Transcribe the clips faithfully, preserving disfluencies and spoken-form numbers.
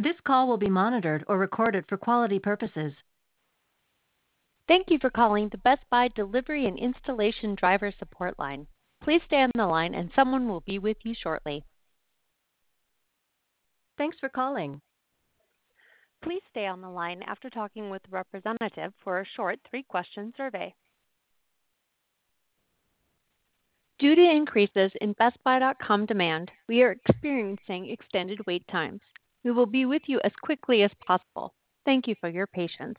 This call will be monitored or recorded for quality purposes. Thank you for calling the Best Buy Delivery and Installation Driver Support Line. Please stay on the line and someone will be with you shortly. Thanks for calling. Please stay on the line after talking with a representative for a short three-question survey. Due to increases in Best Buy dot com demand, we are experiencing extended wait times. We will be with you as quickly as possible. Thank you for your patience.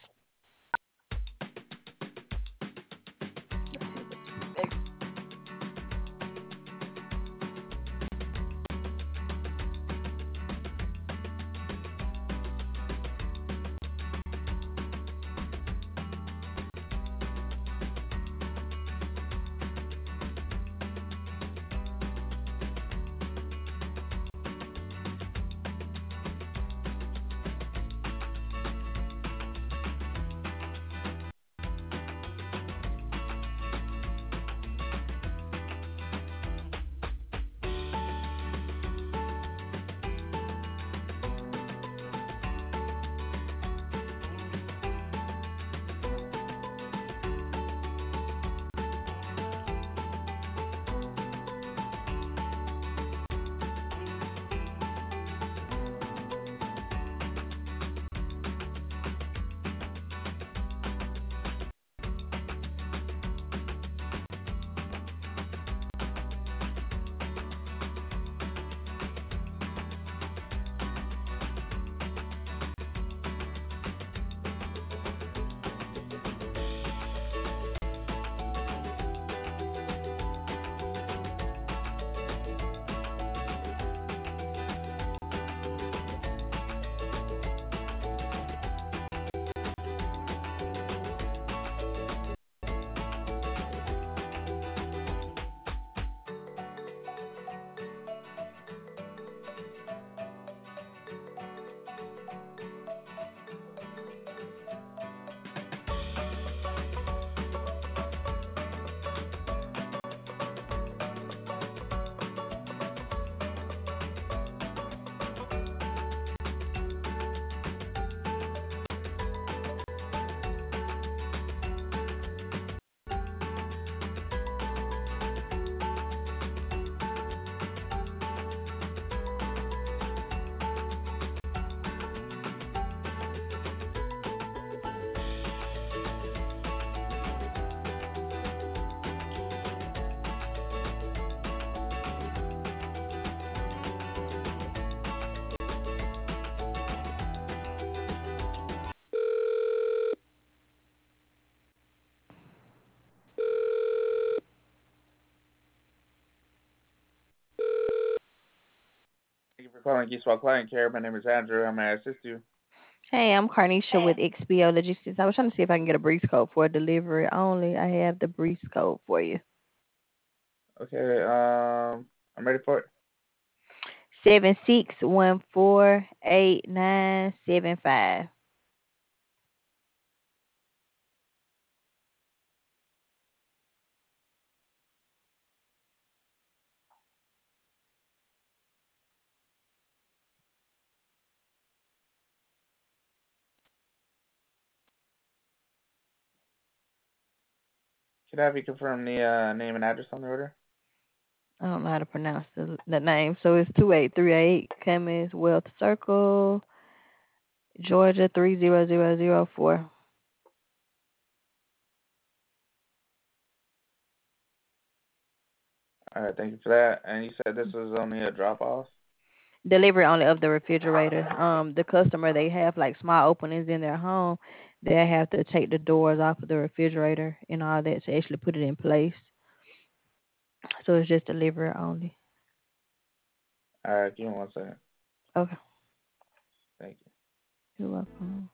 Thank you for calling Eastwell Client Care. My name is Andrew. How may I assist you? Hey, I'm Carnisha with X B O Logistics. I was trying to see if I can get a breeze code for a delivery only. I have the breeze code for you. Okay, um, I'm ready for it. Seven six one four eight nine seven five. Could I have you confirm the uh, name and address on the order? I don't know how to pronounce the, the name. So it's two eight three eight Cummins Wealth Circle, Georgia three zero zero zero four. All right, thank you for that. And you said this was only a drop-off? Delivery only of the refrigerator. Um, the customer, they have like small openings in their home. They have to take the doors off of the refrigerator and all that to actually put it in place. So it's just delivery only. All right, give me one second. Okay. Thank you. You're welcome.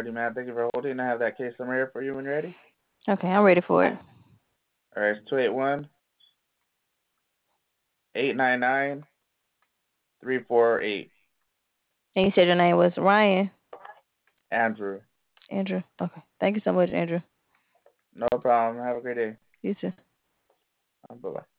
Alrighty, man. Thank you for holding. I have that case number here for you when you're ready. Okay, I'm ready for it. Alright, it's two eight one, eight nine nine, three four eight. And you said your name was Ryan? Andrew. Andrew. Okay. Thank you so much, Andrew. No problem. Have a great day. You too. Bye-bye.